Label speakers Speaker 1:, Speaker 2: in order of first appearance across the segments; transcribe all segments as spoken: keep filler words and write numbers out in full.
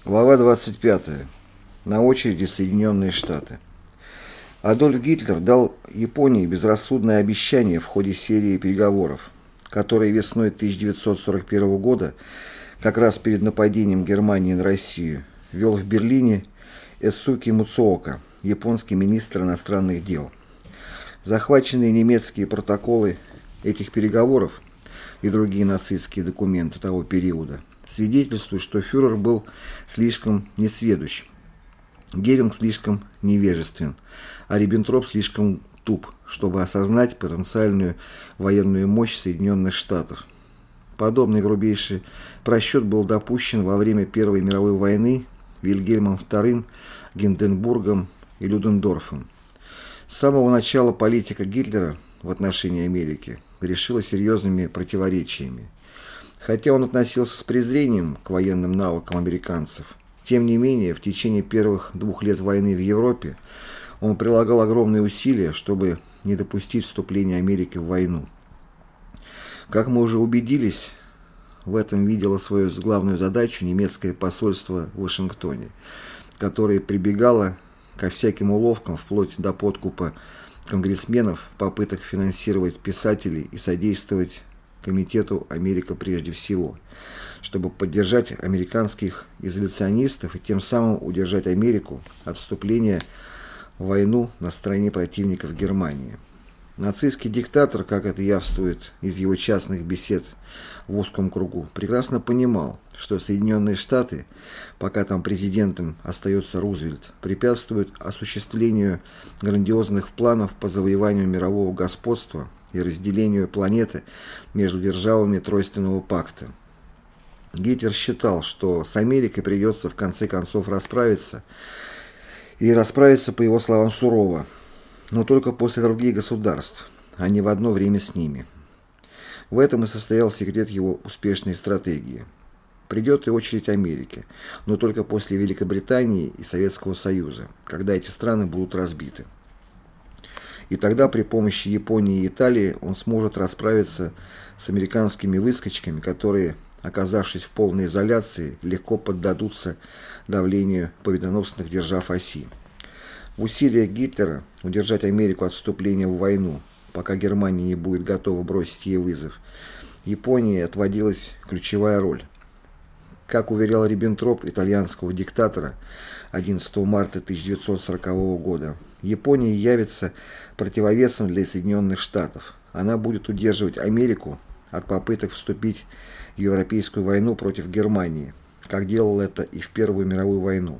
Speaker 1: Глава двадцать пятая. На очереди Соединенные Штаты. Адольф Гитлер дал Японии безрассудное обещание в ходе серии переговоров, которые весной тысяча девятьсот сорок первого года, как раз перед нападением Германии на Россию, вел в Берлине Эсуки Муцуока, японский министр иностранных дел. Захваченные немецкие протоколы этих переговоров и другие нацистские документы того периода свидетельствуют, что фюрер был слишком несведущ, Геринг слишком невежествен, а Риббентроп слишком туп, чтобы осознать потенциальную военную мощь Соединенных Штатов. Подобный грубейший просчет был допущен во время Первой мировой войны Вильгельмом вторым, Гинденбургом и Людендорфом. С самого начала политика Гитлера в отношении Америки грешила серьезными противоречиями. Хотя он относился с презрением к военным навыкам американцев, тем не менее в течение первых двух лет войны в Европе он прилагал огромные усилия, чтобы не допустить вступления Америки в войну. Как мы уже убедились, в этом видело свою главную задачу немецкое посольство в Вашингтоне, которое прибегало ко всяким уловкам вплоть до подкупа конгрессменов в попытках финансировать писателей и содействовать Комитету «Америка прежде всего», чтобы поддержать американских изоляционистов и тем самым удержать Америку от вступления в войну на стороне противников Германии. Нацистский диктатор, как это явствует из его частных бесед в узком кругу, прекрасно понимал, что Соединенные Штаты, пока там президентом остается Рузвельт, препятствуют осуществлению грандиозных планов по завоеванию мирового господства и разделению планеты между державами Тройственного пакта. Гитлер считал, что с Америкой придется в конце концов расправиться, и расправиться, по его словам, сурово, но только после других государств, а не в одно время с ними. В этом и состоял секрет его успешной стратегии. Придет и очередь Америки, но только после Великобритании и Советского Союза, когда эти страны будут разбиты. И тогда при помощи Японии и Италии он сможет расправиться с американскими выскочками, которые, оказавшись в полной изоляции, легко поддадутся давлению победоносных держав оси. В усилиях Гитлера удержать Америку от вступления в войну, пока Германия не будет готова бросить ей вызов, Японии отводилась ключевая роль. Как уверял Риббентроп итальянского диктатора одиннадцатого марта тысяча девятьсот сорокового года, Япония явится противовесом для Соединенных Штатов. Она будет удерживать Америку от попыток вступить в Европейскую войну против Германии, как делал это и в Первую мировую войну.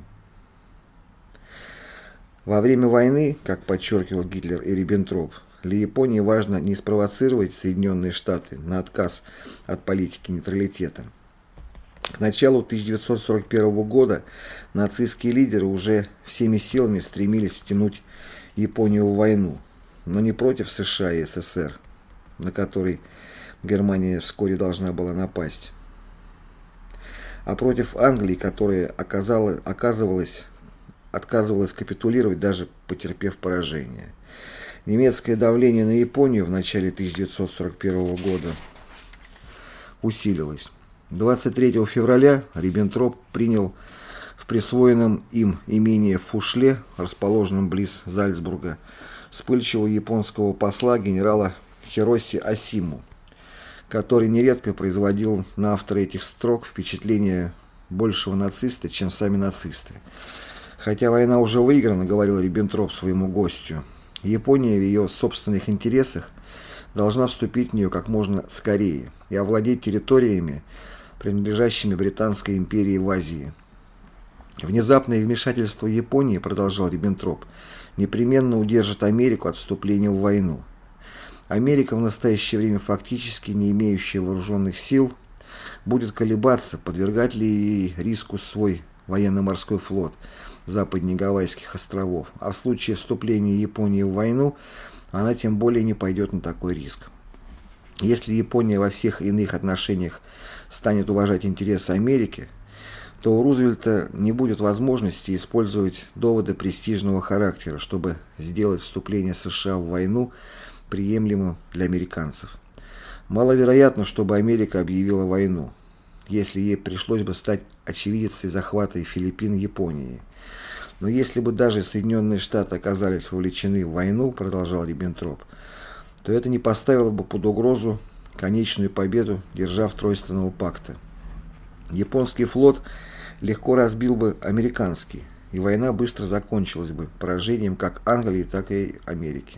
Speaker 1: Во время войны, как подчеркивал Гитлер и Риббентроп, для Японии важно не спровоцировать Соединенные Штаты на отказ от политики нейтралитета. К началу тысяча девятьсот сорок первого года нацистские лидеры уже всеми силами стремились втянуть Японию в войну, но не против США и СССР, на который Германия вскоре должна была напасть, а против Англии, которая оказала, оказывалась, отказывалась капитулировать, даже потерпев поражение. Немецкое давление на Японию в начале тысяча девятьсот сорок первого года усилилось. двадцать третьего февраля Риббентроп принял в присвоенном им имении в Фушле, расположенном близ Зальцбурга, вспыльчивого японского посла генерала Хироси Осиму, который нередко производил на автора этих строк впечатление большего нациста, чем сами нацисты. Хотя война уже выиграна, говорил Риббентроп своему гостю, Япония в ее собственных интересах должна вступить в нее как можно скорее и овладеть территориями, принадлежащими Британской империи в Азии. Внезапное вмешательство Японии, продолжал Риббентроп, непременно удержит Америку от вступления в войну. Америка, в настоящее время фактически не имеющая вооруженных сил, будет колебаться, подвергать ли ей риску свой военно-морской флот западнее Гавайских островов, а в случае вступления Японии в войну она тем более не пойдет на такой риск. Если Япония во всех иных отношениях станет уважать интересы Америки, то у Рузвельта не будет возможности использовать доводы престижного характера, чтобы сделать вступление США в войну приемлемым для американцев. Маловероятно, чтобы Америка объявила войну. если ей пришлось бы стать очевидцей захвата Филиппин Японией. Но если бы даже Соединенные Штаты оказались вовлечены в войну, продолжал Риббентроп, то это не поставило бы под угрозу конечную победу держав Тройственного пакта. Японский флот легко разбил бы американский, и война быстро закончилась бы поражением как Англии, так и Америки.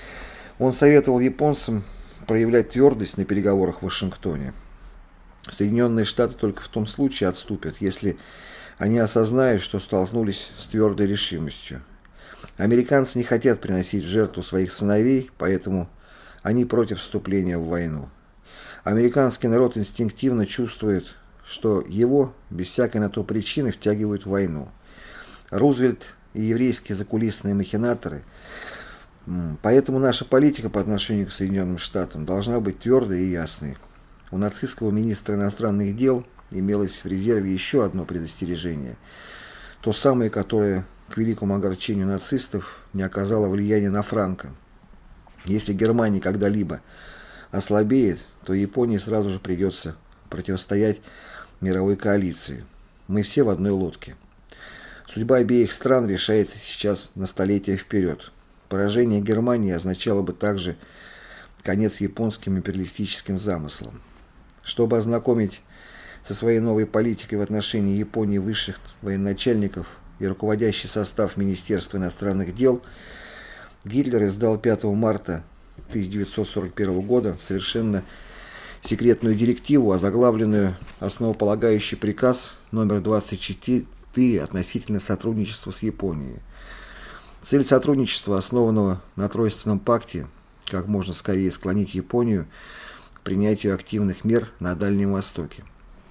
Speaker 1: Он советовал японцам проявлять твердость на переговорах в Вашингтоне. Соединенные Штаты только в том случае отступят, если они осознают, что столкнулись с твердой решимостью. Американцы не хотят приносить в жертву своих сыновей, поэтому они против вступления в войну. Американский народ инстинктивно чувствует, что его, без всякой на то причины, втягивают в войну. Рузвельт и еврейские закулисные махинаторы. Поэтому наша политика по отношению к Соединенным Штатам должна быть твердой и ясной. У нацистского министра иностранных дел имелось в резерве еще одно предостережение. То самое, которое, к великому огорчению нацистов, не оказало влияния на Франко. Если Германия когда-либо ослабеет, то Японии сразу же придется противостоять мировой коалиции. Мы все в одной лодке. Судьба обеих стран решается сейчас на столетия вперед. Поражение Германии означало бы также конец японским империалистическим замыслам. Чтобы ознакомить со своей новой политикой в отношении Японии высших военачальников и руководящий состав Министерства иностранных дел, Гитлер издал пятого марта тысяча девятьсот сорок первого года совершенно секретную директиву, озаглавленную «Основополагающий приказ номер двадцать четыре относительно сотрудничества с Японией». Цель сотрудничества, основанного на Тройственном пакте, как можно скорее склонить Японию к принятию активных мер на Дальнем Востоке.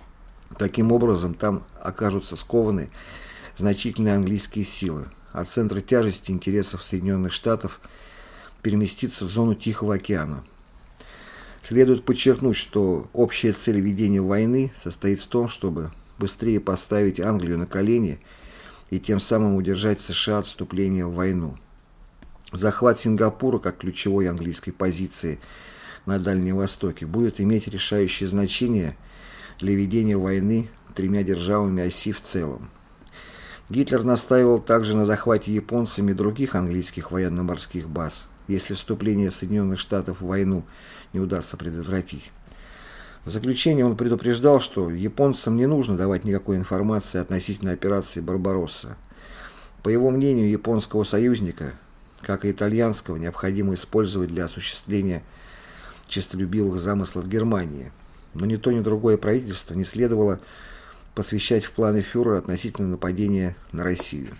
Speaker 1: Таким образом, там окажутся скованы значительные английские силы, а центр тяжести интересов Соединенных Штатов переместится в зону Тихого океана. Следует подчеркнуть, что общая цель ведения войны состоит в том, чтобы быстрее поставить Англию на колени и тем самым удержать США от вступления в войну. Захват Сингапура как ключевой английской позиции на Дальнем Востоке будет иметь решающее значение для ведения войны тремя державами оси в целом. Гитлер настаивал также на захвате японцами других английских военно-морских баз, если вступление Соединенных Штатов в войну не удастся предотвратить. В заключение он предупреждал, что японцам не нужно давать никакой информации относительно операции «Барбаросса». По его мнению, японского союзника, как и итальянского, необходимо использовать для осуществления честолюбивых замыслов Германии. Но ни то, ни другое правительство не следовало посвящать в планы фюрера относительно нападения на Россию.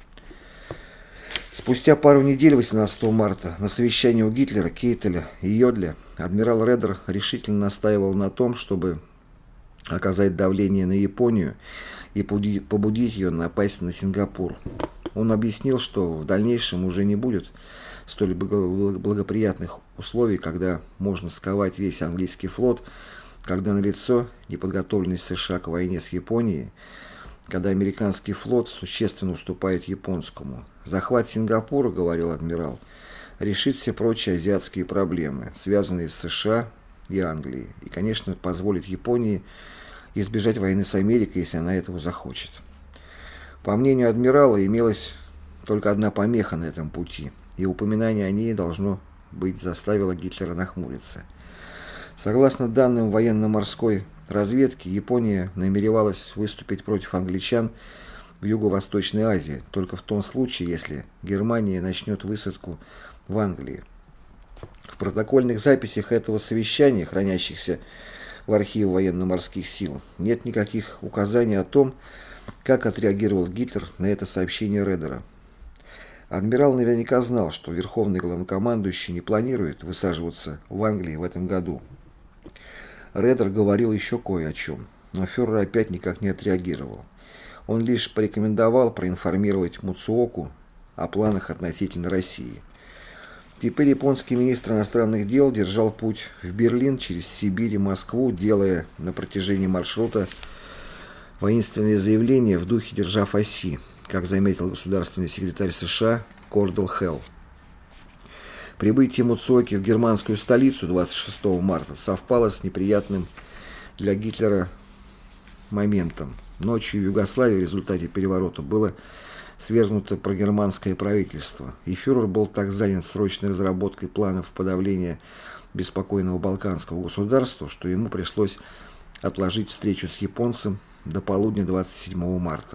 Speaker 1: Спустя пару недель, восемнадцатого марта, на совещании у Гитлера, Кейтеля и Йодля, адмирал Редер решительно настаивал на том, чтобы оказать давление на Японию и побудить ее напасть на Сингапур. Он объяснил, что в дальнейшем уже не будет столь благоприятных условий, когда можно сковать весь английский флот, когда налицо неподготовленность США к войне с Японией, когда американский флот существенно уступает японскому. Захват Сингапура, говорил адмирал, решит все прочие азиатские проблемы, связанные с США и Англией, и, конечно, позволит Японии избежать войны с Америкой, если она этого захочет. По мнению адмирала, имелась только одна помеха на этом пути, и упоминание о ней должно быть заставило Гитлера нахмуриться. Согласно данным военно-морской разведки, Япония намеревалась выступить против англичан в Юго-Восточной Азии только в том случае, если Германия начнет высадку в Англии. В протокольных записях этого совещания, хранящихся в архиве военно-морских сил, нет никаких указаний о том, как отреагировал Гитлер на это сообщение Редера. Адмирал наверняка знал, что верховный главнокомандующий не планирует высаживаться в Англии в этом году. Редер говорил еще кое о чем, но фюрер опять никак не отреагировал. Он лишь порекомендовал проинформировать Муцуоку о планах относительно России. Теперь японский министр иностранных дел держал путь в Берлин через Сибирь и Москву, делая на протяжении маршрута воинственные заявления в духе держав оси, как заметил государственный секретарь США Кордел Хелл. Прибытие Муцуоки в германскую столицу двадцать шестого марта совпало с неприятным для Гитлера моментом. Ночью в Югославии в результате переворота было свергнуто прогерманское правительство, и фюрер был так занят срочной разработкой планов подавления беспокойного балканского государства, что ему пришлось отложить встречу с японцем до полудня двадцать седьмого марта.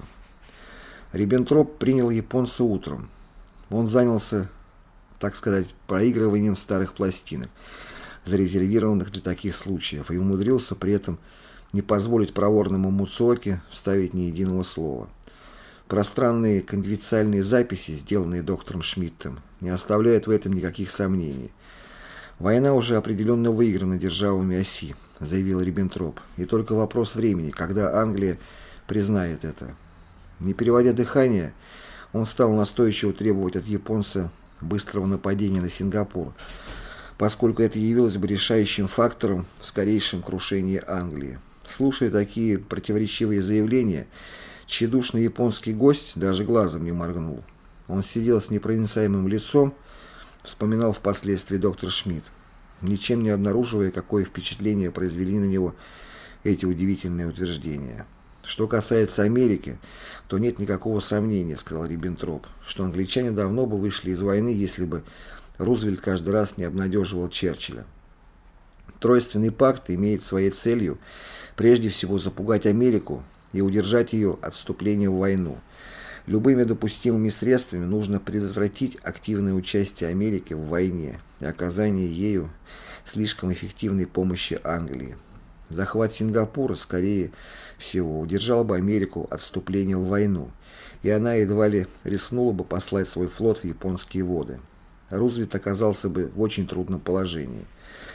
Speaker 1: Риббентроп принял японца утром. Он занялся, так сказать, проигрыванием старых пластинок, зарезервированных для таких случаев, и умудрился при этом не позволить проворному Муцуоки вставить ни единого слова. Пространные конфиденциальные записи, сделанные доктором Шмидтом, не оставляют в этом никаких сомнений. «Война уже определенно выиграна державами оси», — заявил Риббентроп, «и только вопрос времени, когда Англия признает это». Не переводя дыхание, он стал настойчиво требовать от японца быстрого нападения на Сингапур, поскольку это явилось бы решающим фактором в скорейшем крушении Англии. Слушая такие противоречивые заявления, тщедушный японский гость даже глазом не моргнул. Он сидел с непроницаемым лицом, вспоминал впоследствии доктор Шмидт, ничем не обнаруживая, какое впечатление произвели на него эти удивительные утверждения. «Что касается Америки, то нет никакого сомнения, — сказал Риббентроп, — что англичане давно бы вышли из войны, если бы Рузвельт каждый раз не обнадеживал Черчилля. Тройственный пакт имеет своей целью прежде всего запугать Америку и удержать ее от вступления в войну. Любыми допустимыми средствами нужно предотвратить активное участие Америки в войне и оказание ею слишком эффективной помощи Англии. Захват Сингапура, скорее всего, удержал бы Америку от вступления в войну, и она едва ли рискнула бы послать свой флот в японские воды. Рузвельт оказался бы в очень трудном положении.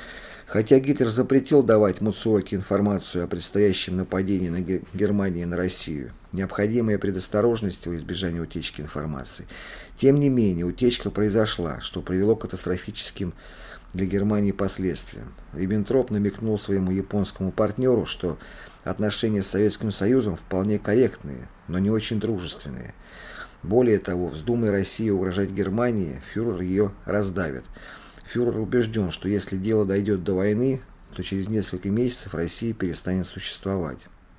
Speaker 1: Хотя Гитлер запретил давать Муцуоки информацию о предстоящем нападении на Германию на Россию, необходимая предосторожность во избежание утечки информации, тем не менее утечка произошла, что привело к катастрофическим для Германии последствиям. Риббентроп намекнул своему японскому партнеру, что отношения с Советским Союзом вполне корректные, но не очень дружественные. Более того, вздумая Россия угрожать Германии, фюрер ее раздавит. Фюрер убежден, что если дело дойдет до войны, то через несколько месяцев Россия перестанет существовать.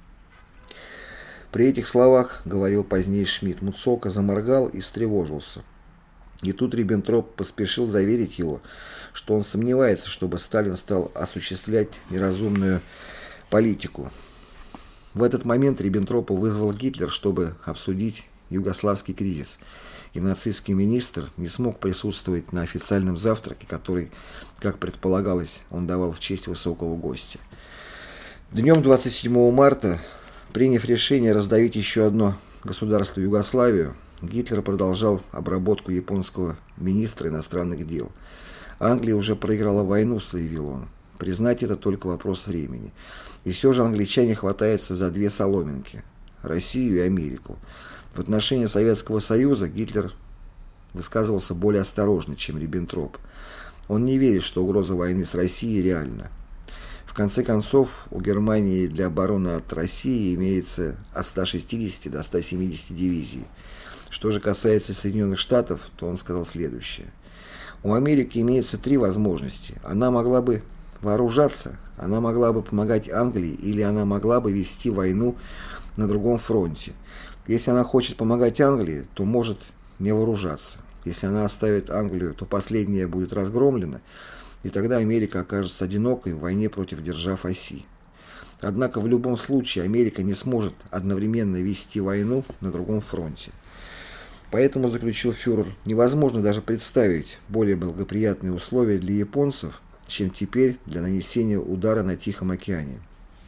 Speaker 1: При этих словах, говорил позднее Шмидт, Муцуока заморгал и встревожился. И тут Риббентроп поспешил заверить его, что он сомневается, чтобы Сталин стал осуществлять неразумную политику. В этот момент Риббентропа вызвал Гитлер, чтобы обсудить югославский кризис, и нацистский министр не смог присутствовать на официальном завтраке, который, как предполагалось, он давал в честь высокого гостя. Днем двадцать седьмого марта, приняв решение раздавить еще одно государство Югославию, Гитлер продолжал обработку японского министра иностранных дел. «Англия уже проиграла войну», — заявил он. «Признать это только вопрос времени. И все же англичане хватаются за две соломинки — Россию и Америку». В отношении Советского Союза Гитлер высказывался более осторожно, чем Риббентроп. Он не верит, что угроза войны с Россией реальна. В конце концов, у Германии для обороны от России имеется от ста шестидесяти до ста семидесяти дивизий. Что же касается Соединенных Штатов, то он сказал следующее. У Америки имеется три возможности. Она могла бы вооружаться, она могла бы помогать Англии, или она могла бы вести войну на другом фронте. Если она хочет помогать Англии, то может не вооружаться. Если она оставит Англию, то последняя будет разгромлена, и тогда Америка окажется одинокой в войне против держав оси. Однако в любом случае Америка не сможет одновременно вести войну на другом фронте. Поэтому, заключил фюрер, невозможно даже представить более благоприятные условия для японцев, чем теперь для нанесения удара на Тихом океане.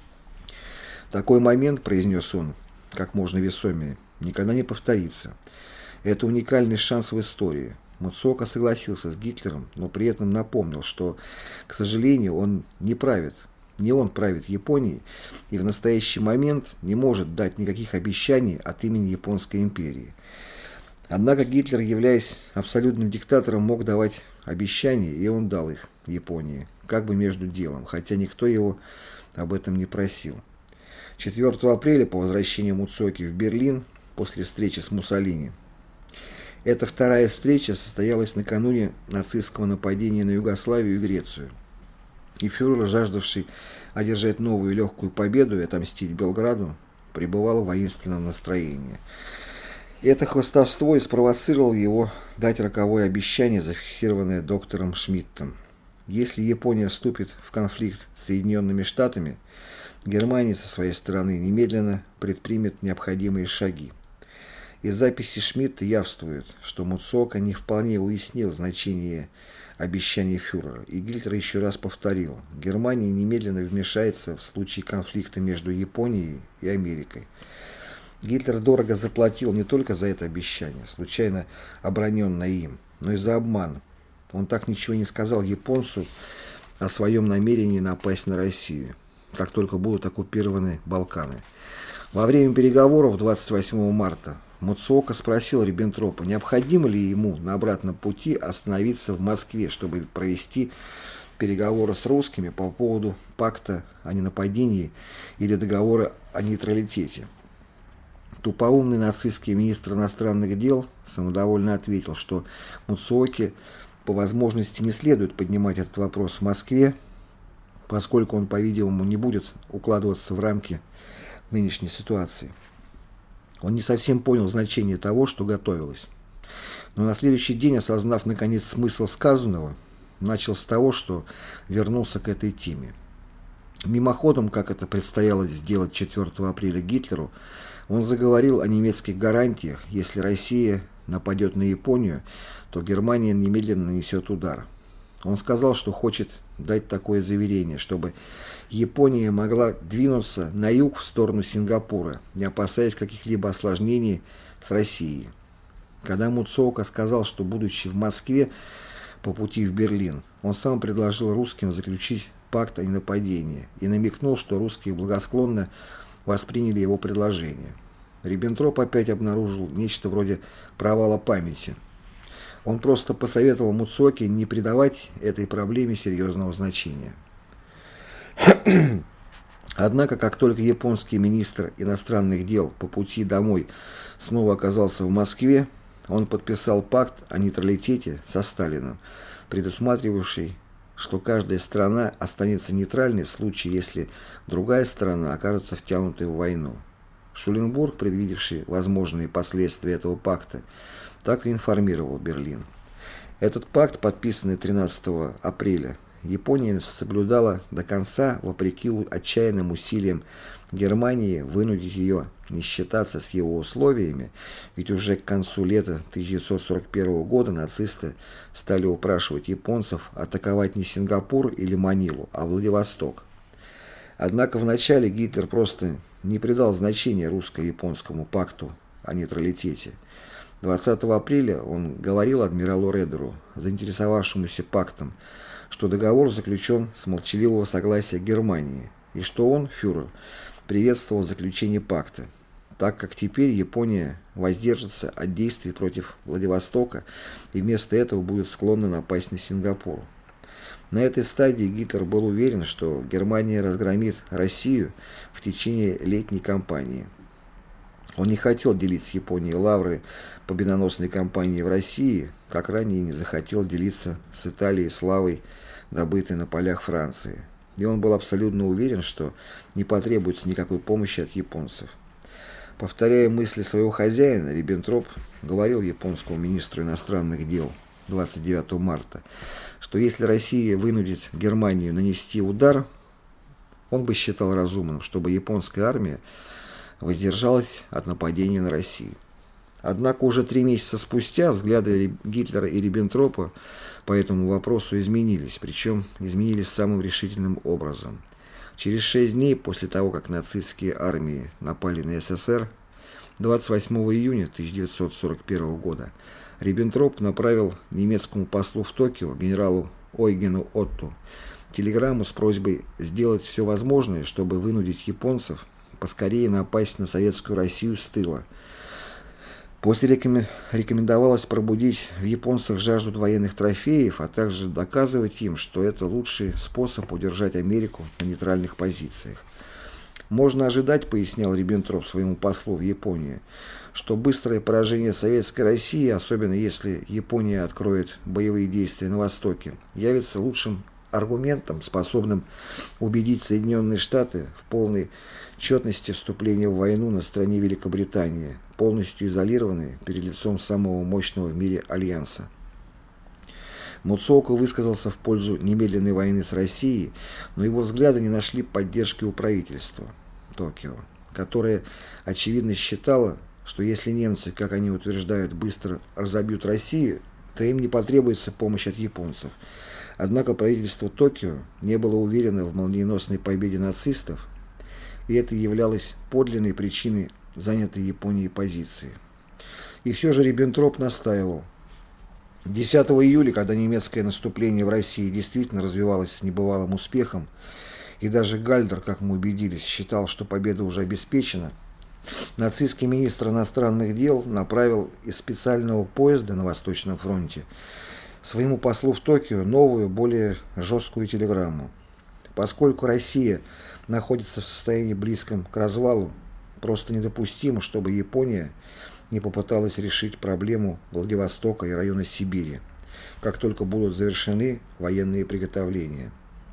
Speaker 1: Такой момент, произнес он, как можно весомее, никогда не повторится. Это уникальный шанс в истории. Муцуока согласился с Гитлером, но при этом напомнил, что, к сожалению, он не правит, не он правит Японией и в настоящий момент не может дать никаких обещаний от имени Японской империи. Однако Гитлер, являясь абсолютным диктатором, мог давать обещания, и он дал их Японии, как бы между делом, хотя никто его об этом не просил. четвёртого апреля, по возвращению Муцуоки в Берлин, после встречи с Муссолини. Эта вторая встреча состоялась накануне нацистского нападения на Югославию и Грецию. И фюрер, жаждавший одержать новую легкую победу и отомстить Белграду, пребывал в воинственном настроении. Это хвастовство и спровоцировало его дать роковое обещание, зафиксированное доктором Шмидтом. Если Япония вступит в конфликт с Соединенными Штатами, Германия со своей стороны немедленно предпримет необходимые шаги. Из записи Шмидта явствует, что Муцуока не вполне уяснил значение обещаний фюрера, и Гитлер еще раз повторил: Германия немедленно вмешается в случае конфликта между Японией и Америкой. Гитлер дорого заплатил не только за это обещание, случайно оброненное им, но и за обман. Он так ничего не сказал японцу о своем намерении напасть на Россию, как только будут оккупированы Балканы. Во время переговоров двадцать восьмого марта Муцуока спросил Риббентропа, необходимо ли ему на обратном пути остановиться в Москве, чтобы провести переговоры с русскими по поводу пакта о ненападении или договора о нейтралитете. Тупоумный нацистский министр иностранных дел самодовольно ответил, что Муцуоке по возможности не следует поднимать этот вопрос в Москве, поскольку он, по-видимому, не будет укладываться в рамки нынешней ситуации. Он не совсем понял значение того, что готовилось. Но на следующий день, осознав наконец смысл сказанного, начал с того, что вернулся к этой теме. Мимоходом, как это предстояло сделать четвёртого апреля Гитлеру, он заговорил о немецких гарантиях: если Россия нападет на Японию, то Германия немедленно нанесет удар. Он сказал, что хочет дать такое заверение, чтобы Япония могла двинуться на юг в сторону Сингапура, не опасаясь каких-либо осложнений с Россией. Когда Муцуока сказал, что, будучи в Москве по пути в Берлин, он сам предложил русским заключить пакт о ненападении и намекнул, что русские благосклонно восприняли его предложение. Риббентроп опять обнаружил нечто вроде провала памяти. Он просто посоветовал Муцуоке не придавать этой проблеме серьезного значения. Однако, как только японский министр иностранных дел по пути домой снова оказался в Москве, он подписал пакт о нейтралитете со Сталиным, предусматривавший, что каждая страна останется нейтральной в случае, если другая сторона окажется втянутой в войну. Шуленбург, предвидевший возможные последствия этого пакта, так и информировал Берлин. Этот пакт, подписанный тринадцатого апреля, Япония соблюдала до конца, вопреки отчаянным усилиям Германии вынудить ее не считаться с его условиями, ведь уже к концу лета тысяча девятьсот сорок первого года нацисты стали упрашивать японцев атаковать не Сингапур или Манилу, а Владивосток. Однако вначале Гитлер просто не придал значения русско-японскому пакту о нейтралитете. двадцатого апреля он говорил адмиралу Редеру, заинтересовавшемуся пактом, что договор заключен с молчаливого согласия Германии, и что он, фюрер, приветствовал заключение пакта, так как теперь Япония воздержится от действий против Владивостока и вместо этого будет склонна напасть на Сингапур. На этой стадии Гитлер был уверен, что Германия разгромит Россию в течение летней кампании. Он не хотел делить с Японией лавры победоносной кампании в России, как ранее не захотел делиться с Италией славой, добытой на полях Франции. И он был абсолютно уверен, что не потребуется никакой помощи от японцев. Повторяя мысли своего хозяина, Риббентроп говорил японскому министру иностранных дел двадцать девятого марта, что если Россия вынудит Германию нанести удар, он бы считал разумным, чтобы японская армия воздержалась от нападения на Россию. Однако уже три месяца спустя взгляды Гитлера и Риббентропа по этому вопросу изменились, причем изменились самым решительным образом. Через шесть дней после того, как нацистские армии напали на СССР, двадцать восьмого июня тысяча девятьсот сорок первого года, Риббентроп направил немецкому послу в Токио, генералу Ойгену Отту, телеграмму с просьбой сделать все возможное, чтобы вынудить японцев поскорее напасть на советскую Россию с тыла. После рекомендовалось пробудить в японцах жажду военных трофеев, а также доказывать им, что это лучший способ удержать Америку на нейтральных позициях. Можно ожидать, пояснял Риббентроп своему послу в Японию, что быстрое поражение советской России, особенно если Япония откроет боевые действия на Востоке, явится лучшим аргументом, способным убедить Соединенные Штаты в полной четности вступления в войну на стороне Великобритании, полностью изолированной перед лицом самого мощного в мире альянса. Муцуока высказался в пользу немедленной войны с Россией, но его взгляды не нашли поддержки у правительства Токио, которое, очевидно, считало, что если немцы, как они утверждают, быстро разобьют Россию, то им не потребуется помощь от японцев. Однако правительство Токио не было уверено в молниеносной победе нацистов, и это являлось подлинной причиной занятой Японией позиции. И все же Риббентроп настаивал. десятого июля, когда немецкое наступление в России действительно развивалось с небывалым успехом, и даже Гальдер, как мы убедились, считал, что победа уже обеспечена, нацистский министр иностранных дел направил из специального поезда на Восточном фронте своему послу в Токио новую, более жесткую телеграмму. Поскольку Россия находится в состоянии близком к развалу, просто недопустимо, чтобы Япония не попыталась решить проблему Владивостока и района Сибири, как только будут завершены военные приготовления.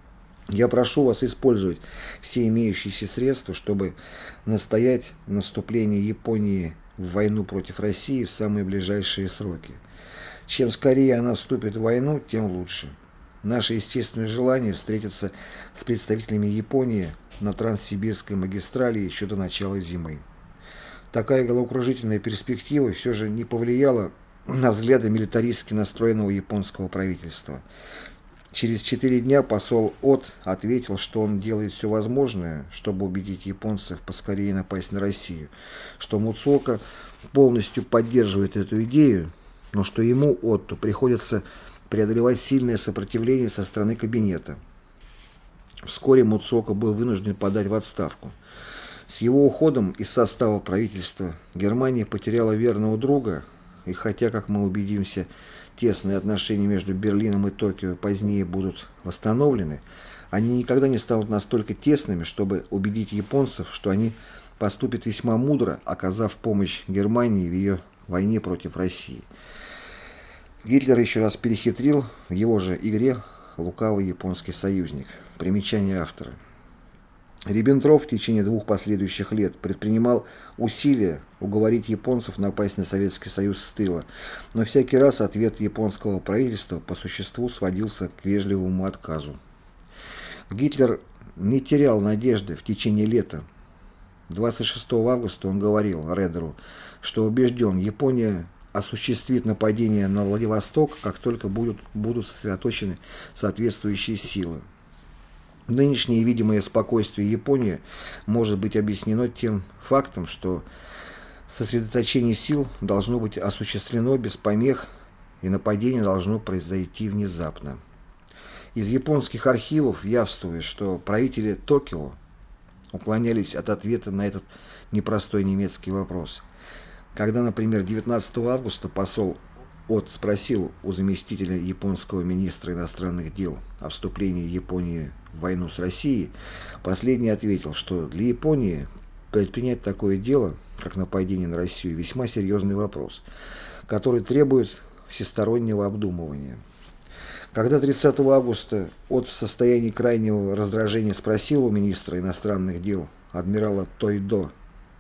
Speaker 1: Я прошу вас использовать все имеющиеся средства, чтобы настоять на вступлении Японии в войну против России в самые ближайшие сроки. Чем скорее она вступит в войну, тем лучше. Наше естественное желание встретиться с представителями Японии на Транссибирской магистрали еще до начала зимы. Такая головокружительная перспектива все же не повлияла на взгляды милитаристски настроенного японского правительства. Через четыре дня посол От ответил, что он делает все возможное, чтобы убедить японцев поскорее напасть на Россию, что Муцуока полностью поддерживает эту идею, но что ему, Отту, приходится преодолевать сильное сопротивление со стороны кабинета. Вскоре Муцуока был вынужден подать в отставку. С его уходом из состава правительства Германия потеряла верного друга, и хотя, как мы убедимся, тесные отношения между Берлином и Токио позднее будут восстановлены, они никогда не станут настолько тесными, чтобы убедить японцев, что они поступят весьма мудро, оказав помощь Германии в ее войне против России. Гитлер еще раз перехитрил в его же игре лукавый японский союзник. Примечание автора. Риббентроп в течение двух последующих лет предпринимал усилия уговорить японцев напасть на Советский Союз с тыла, но всякий раз ответ японского правительства по существу сводился к вежливому отказу. Гитлер не терял надежды в течение лета. двадцать шестого августа он говорил Редеру, что убежден, Япония осуществит нападение на Владивосток, как только будут, будут сосредоточены соответствующие силы. Нынешнее видимое спокойствие Японии может быть объяснено тем фактом, что сосредоточение сил должно быть осуществлено без помех, и нападение должно произойти внезапно. Из японских архивов явствует, что правители Токио уклонялись от ответа на этот непростой немецкий вопрос. Когда, например, девятнадцатого августа посол От спросил у заместителя японского министра иностранных дел о вступлении Японии в войну с Россией, последний ответил, что для Японии предпринять такое дело, как нападение на Россию, весьма серьезный вопрос, который требует всестороннего обдумывания. Когда тридцатого августа От в состоянии крайнего раздражения спросил у министра иностранных дел адмирала Тойдо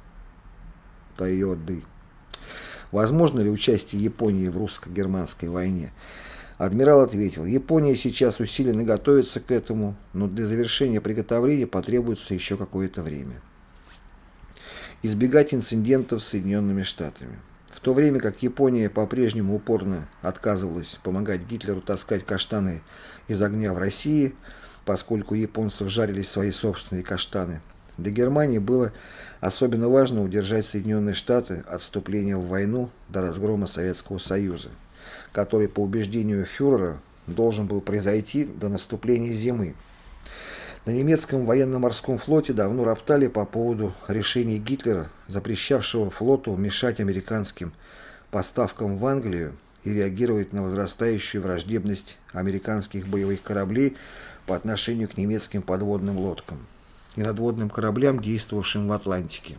Speaker 1: Тойоды, возможно ли участие Японии в русско-германской войне, адмирал ответил, Япония сейчас усиленно готовится к этому, но для завершения приготовления потребуется еще какое-то время. Избегать инцидентов с Соединенными Штатами. В то время как Япония по-прежнему упорно отказывалась помогать Гитлеру таскать каштаны из огня в России, поскольку японцев жарились свои собственные каштаны, для Германии было особенно важно удержать Соединенные Штаты от вступления в войну до разгрома Советского Союза, который, по убеждению фюрера, должен был произойти до наступления зимы. На немецком военно-морском флоте давно роптали по поводу решения Гитлера, запрещавшего флоту мешать американским поставкам в Англию и реагировать на возрастающую враждебность американских боевых кораблей по отношению к немецким подводным лодкам и надводным кораблям, действовавшим в Атлантике.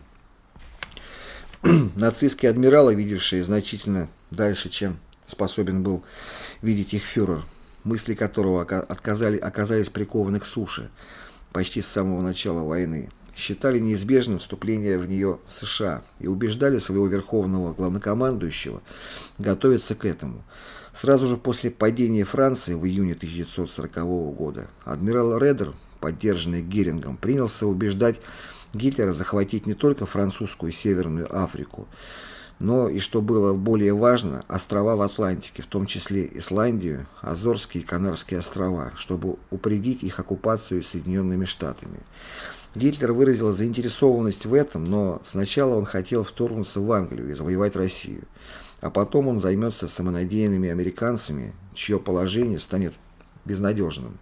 Speaker 1: Нацистские адмиралы, видевшие значительно дальше, чем способен был видеть их фюрер, мысли которого отказали, оказались прикованы к суше почти с самого начала войны, считали неизбежным вступление в нее США и убеждали своего верховного главнокомандующего готовиться к этому. Сразу же после падения Франции в июне тысяча девятьсот сорокового года адмирал Редер, поддержанный Герингом, принялся убеждать Гитлера захватить не только французскую Северную Африку, но и, что было более важно, острова в Атлантике, в том числе Исландию, Азорские и Канарские острова, чтобы упредить их оккупацию Соединенными Штатами. Гитлер выразил заинтересованность в этом, но сначала он хотел вторгнуться в Англию и завоевать Россию, а потом он займется самонадеянными американцами, чье положение станет безнадежным.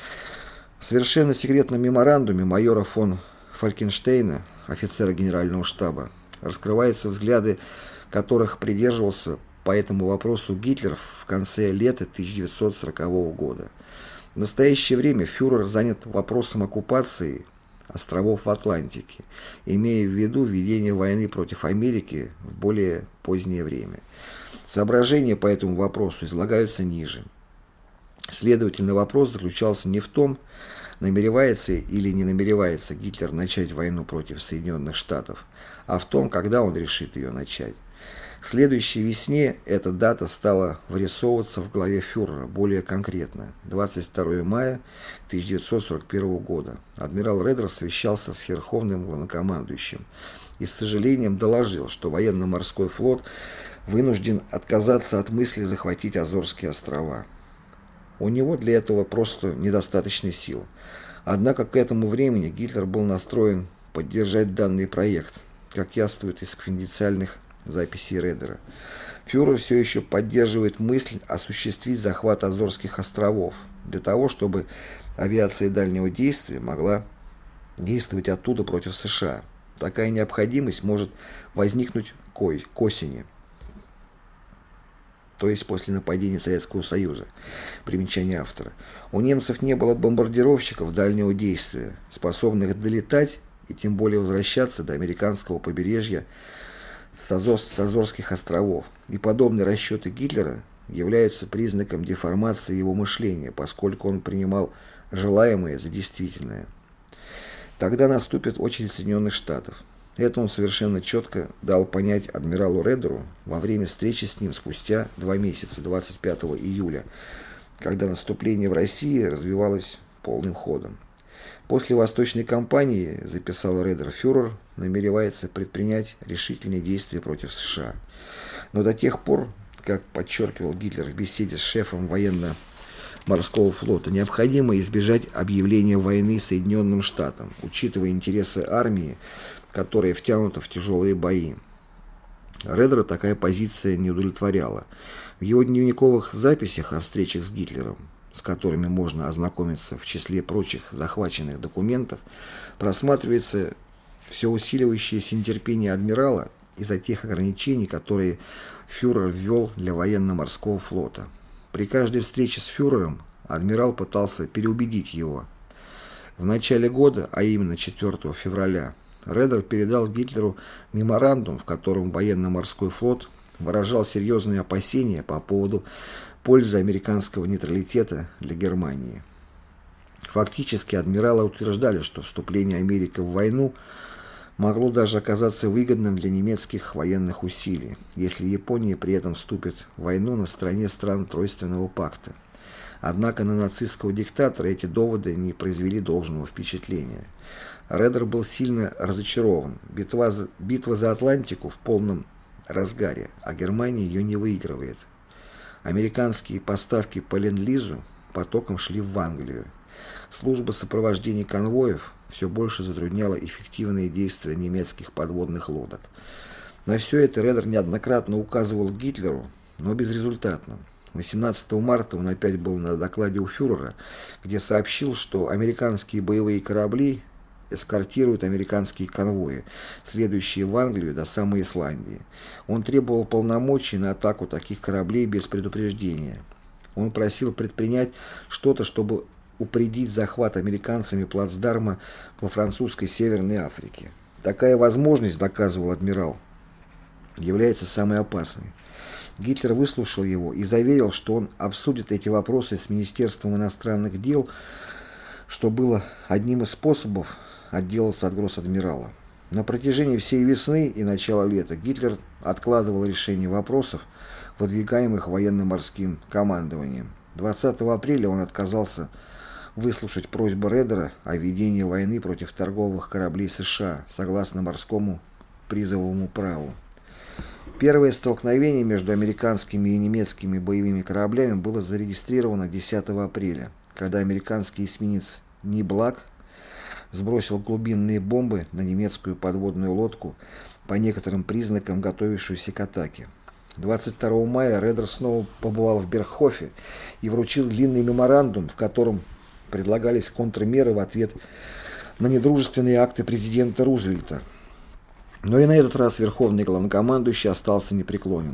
Speaker 1: В совершенно секретном меморандуме майора фон Фалькенштейна, офицера генерального штаба, раскрываются взгляды, которых придерживался по этому вопросу Гитлер в конце лета тысяча девятьсот сорокового года. В настоящее время фюрер занят вопросом оккупации островов в Атлантике, имея в виду введение войны против Америки в более позднее время. Соображения по этому вопросу излагаются ниже. Следовательно, вопрос заключался не в том, намеревается или не намеревается Гитлер начать войну против Соединенных Штатов, а в том, когда он решит ее начать. К следующей весне эта дата стала вырисовываться в голове фюрера более конкретно. двадцать второго мая тысяча девятьсот сорок первого года адмирал Редер совещался с верховным главнокомандующим и с сожалением доложил, что военно-морской флот вынужден отказаться от мысли захватить Азорские острова. У него для этого просто недостаточно сил. Однако к этому времени Гитлер был настроен поддержать данный проект, как явствует из конфиденциальных записей Редера. Фюрер все еще поддерживает мысль осуществить захват Азорских островов для того, чтобы авиация дальнего действия могла действовать оттуда против США. Такая необходимость может возникнуть к осени, то есть после нападения Советского Союза. Примечание автора. У немцев не было бомбардировщиков дальнего действия, способных долетать и тем более возвращаться до американского побережья с Азорских островов, и подобные расчеты Гитлера являются признаком деформации его мышления, поскольку он принимал желаемое за действительное. Тогда наступит очередь Соединенных Штатов. Это он совершенно четко дал понять адмиралу Редеру во время встречи с ним спустя два месяца, двадцать пятого июля, когда наступление в России развивалось полным ходом. После Восточной кампании, записал Редер, фюрер намеревается предпринять решительные действия против США. Но до тех пор, как подчеркивал Гитлер в беседе с шефом военно-морского флота, необходимо избежать объявления войны Соединенным Штатам, учитывая интересы армии, которая втянута в тяжелые бои. Редера такая позиция не удовлетворяла. В его дневниковых записях о встречах с Гитлером, с которыми можно ознакомиться в числе прочих захваченных документов, просматривается все усиливающееся нетерпение адмирала из-за тех ограничений, которые фюрер ввел для военно-морского флота. При каждой встрече с фюрером адмирал пытался переубедить его. В начале года, а именно четвёртого февраля, Редер передал Гитлеру меморандум, в котором военно-морской флот выражал серьезные опасения по поводу пользы американского нейтралитета для Германии. Фактически адмиралы утверждали, что вступление Америки в войну могло даже оказаться выгодным для немецких военных усилий, если Япония при этом вступит в войну на стороне стран Тройственного пакта. Однако на нацистского диктатора эти доводы не произвели должного впечатления. Редер был сильно разочарован. Битва за, битва за Атлантику в полном разгаре, а Германия ее не выигрывает. Американские поставки по ленд-лизу потоком шли в Англию. Служба сопровождения конвоев все больше затрудняла эффективные действия немецких подводных лодок. На все это Редер неоднократно указывал Гитлеру, но безрезультатно. восемнадцатого марта он опять был на докладе у фюрера, где сообщил, что американские боевые корабли эскортируют американские конвои, следующие в Англию до самой Исландии. Он требовал полномочий на атаку таких кораблей без предупреждения. Он просил предпринять что-то, чтобы упредить захват американцами плацдарма во французской Северной Африке. Такая возможность, доказывал адмирал, является самой опасной. Гитлер выслушал его и заверил, что он обсудит эти вопросы с Министерством иностранных дел, что было одним из способов отделаться от гросс-адмирала. На протяжении всей весны и начала лета Гитлер откладывал решение вопросов, выдвигаемых военно-морским командованием. двадцатого апреля он отказался выслушать просьбу Редера о ведении войны против торговых кораблей США согласно морскому призовому праву. Первое столкновение между американскими и немецкими боевыми кораблями было зарегистрировано десятого апреля, когда американский эсминец «Ниблак» сбросил глубинные бомбы на немецкую подводную лодку, по некоторым признакам готовившуюся к атаке. двадцать второго мая Редер снова побывал в Бергхофе и вручил длинный меморандум, в котором предлагались контрмеры в ответ на недружественные акты президента Рузвельта. Но и на этот раз верховный главнокомандующий остался непреклонен.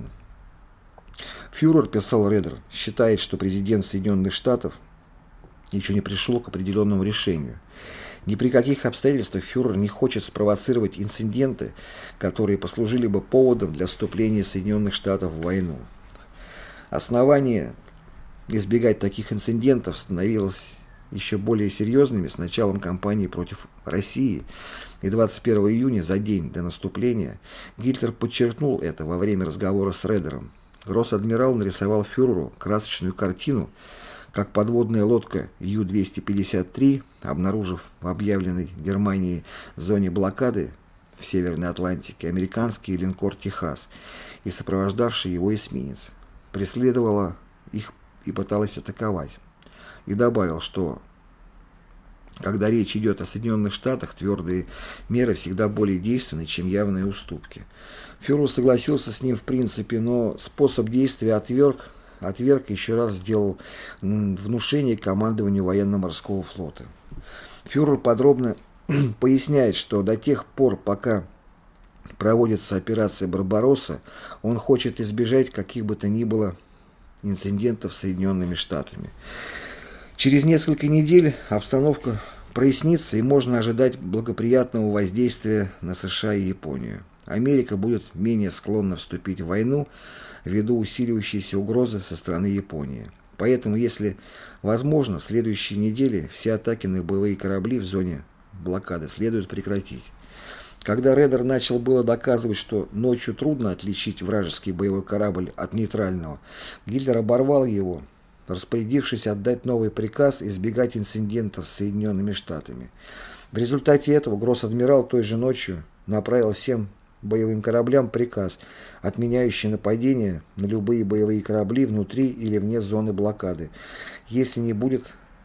Speaker 1: Фюрер, писал Редер, считает, что президент Соединенных Штатов еще не пришел к определенному решению. Ни при каких обстоятельствах фюрер не хочет спровоцировать инциденты, которые послужили бы поводом для вступления Соединенных Штатов в войну. Основание избегать таких инцидентов становилось еще более серьезными с началом кампании против России, и двадцать первого июня, за день до наступления, Гитлер подчеркнул это во время разговора с Редером. Гросс-адмирал нарисовал фюреру красочную картину, как подводная лодка Ю двести пятьдесят три, обнаружив в объявленной Германии зоне блокады в Северной Атлантике американский линкор «Техас» и сопровождавший его эсминец, преследовала их и пыталась атаковать. И добавил, что когда речь идет о Соединенных Штатах, твердые меры всегда более действенны, чем явные уступки. Фюрер согласился с ним в принципе, но способ действия отверг, отверг и еще раз сделал внушение командованию военно-морского флота. Фюрер подробно поясняет, что до тех пор, пока проводится операция «Барбаросса», он хочет избежать каких бы то ни было инцидентов с Соединенными Штатами. Через несколько недель обстановка прояснится, и можно ожидать благоприятного воздействия на США и Японию. Америка будет менее склонна вступить в войну ввиду усиливающейся угрозы со стороны Японии. Поэтому, если возможно, в следующей неделе все атаки на боевые корабли в зоне блокады следует прекратить. Когда Редер начал было доказывать, что ночью трудно отличить вражеский боевой корабль от нейтрального, Гитлер оборвал его, распорядившись отдать новый приказ избегать инцидентов с Соединенными Штатами. В результате этого гросс-адмирал той же ночью направил всем боевым кораблям приказ, отменяющий нападение на любые боевые корабли внутри или вне зоны блокады, если не будет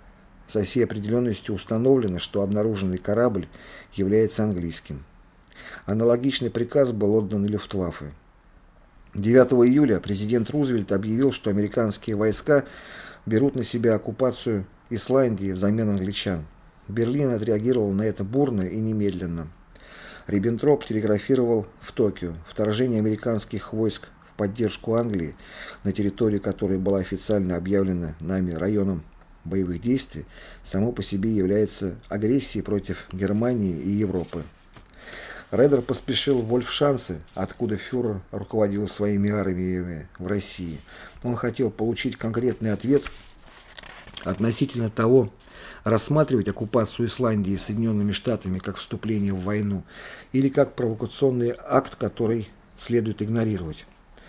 Speaker 1: со всей определенностью установлено, что обнаруженный корабль является английским. Аналогичный приказ был отдан Люфтваффе. девятого июля президент Рузвельт объявил, что американские войска берут на себя оккупацию Исландии взамен англичан. Берлин отреагировал на это бурно и немедленно. Риббентроп телеграфировал в Токио: вторжение американских войск в поддержку Англии на территорию, которая была официально объявлена нами районом боевых действий, само по себе является агрессией против Германии и Европы. Редер поспешил в Вольфшанце, откуда фюрер руководил своими армиями в России. Он хотел получить конкретный ответ относительно того, рассматривать оккупацию Исландии Соединенными Штатами как вступление в войну или как провокационный акт, который следует игнорировать.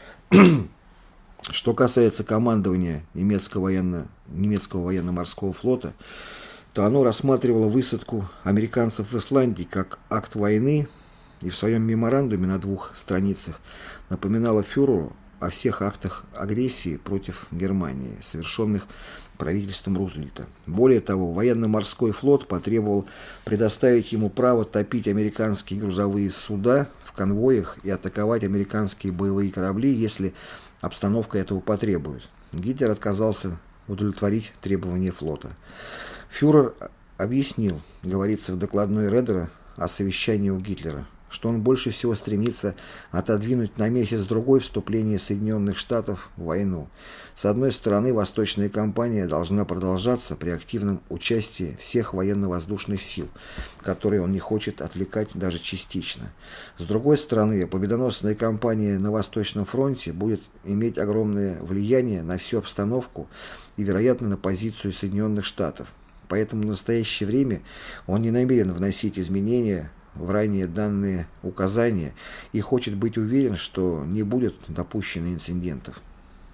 Speaker 1: Что касается командования немецкого, военно, немецкого военно-морского флота, то оно рассматривало высадку американцев в Исландии как акт войны и в своем меморандуме на двух страницах напоминало фюреру о всех актах агрессии против Германии, совершенных правительством Рузвельта. Более того, военно-морской флот потребовал предоставить ему право топить американские грузовые суда в конвоях и атаковать американские боевые корабли, если обстановка этого потребует. Гитлер отказался удовлетворить требования флота. Фюрер объяснил, говорится в докладной Редера о совещании у Гитлера, что он больше всего стремится отодвинуть на месяц-другой вступление Соединенных Штатов в войну. С одной стороны, Восточная кампания должна продолжаться при активном участии всех военно-воздушных сил, которые он не хочет отвлекать даже частично. С другой стороны, победоносная кампания на Восточном фронте будет иметь огромное влияние на всю обстановку и, вероятно, на позицию Соединенных Штатов. Поэтому в настоящее время он не намерен вносить изменения в ранее данные указания и хочет быть уверен, что не будет допущено инцидентов.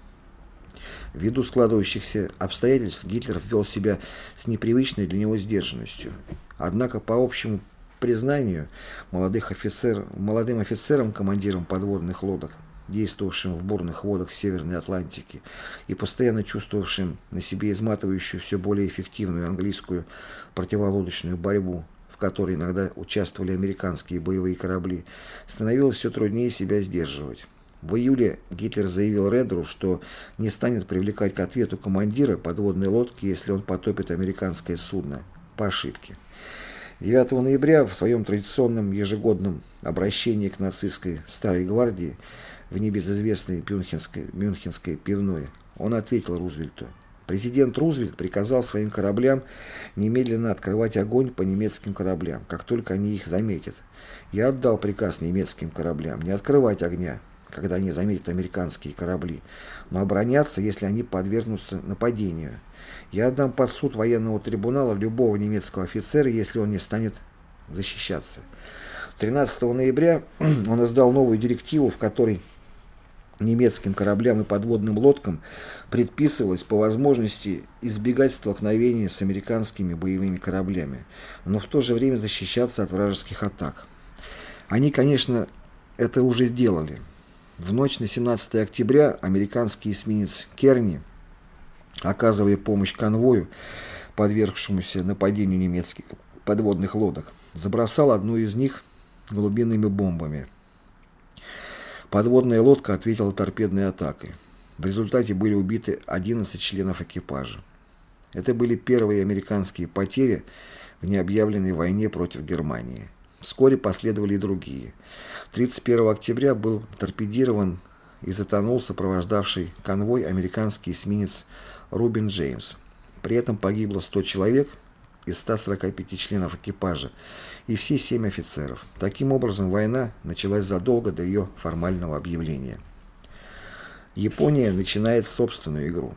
Speaker 1: Ввиду складывающихся обстоятельств Гитлер вел себя с непривычной для него сдержанностью. Однако, по общему признанию молодых офицер, молодым офицерам, командирам подводных лодок, действовавшим в бурных водах Северной Атлантики и постоянно чувствовавшим на себе изматывающую все более эффективную английскую противолодочную борьбу, в которой иногда участвовали американские боевые корабли, становилось все труднее себя сдерживать. В июле Гитлер заявил Редеру, что не станет привлекать к ответу командира подводной лодки, если он потопит американское судно по ошибке. девятого ноября в своем традиционном ежегодном обращении к нацистской Старой гвардии в небезызвестной Мюнхенской, Мюнхенской пивной он ответил Рузвельту. Президент Рузвельт приказал своим кораблям немедленно открывать огонь по немецким кораблям, как только они их заметят. Я отдал приказ немецким кораблям не открывать огня, когда они заметят американские корабли, но обороняться, если они подвергнутся нападению. Я отдам под суд военного трибунала любого немецкого офицера, если он не станет защищаться. тринадцатого ноября он издал новую директиву, в которой немецким кораблям и подводным лодкам предписывалось по возможности избегать столкновения с американскими боевыми кораблями, но в то же время защищаться от вражеских атак. Они, конечно, это уже сделали. В ночь на семнадцатое октября американский эсминец «Керни», оказывая помощь конвою, подвергшемуся нападению немецких подводных лодок, забросал одну из них глубинными бомбами. Подводная лодка ответила торпедной атакой. В результате были убиты одиннадцать членов экипажа. Это были первые американские потери в необъявленной войне против Германии. Вскоре последовали и другие. тридцать первого октября был торпедирован и затонул сопровождавший конвой американский эсминец «Рубин Джеймс». При этом погибло сто человек из ста сорока пяти членов экипажа и все семь офицеров. Таким образом, война началась задолго до ее формального объявления. Япония начинает собственную игру.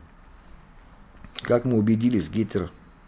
Speaker 1: Как мы убедились, Гитлер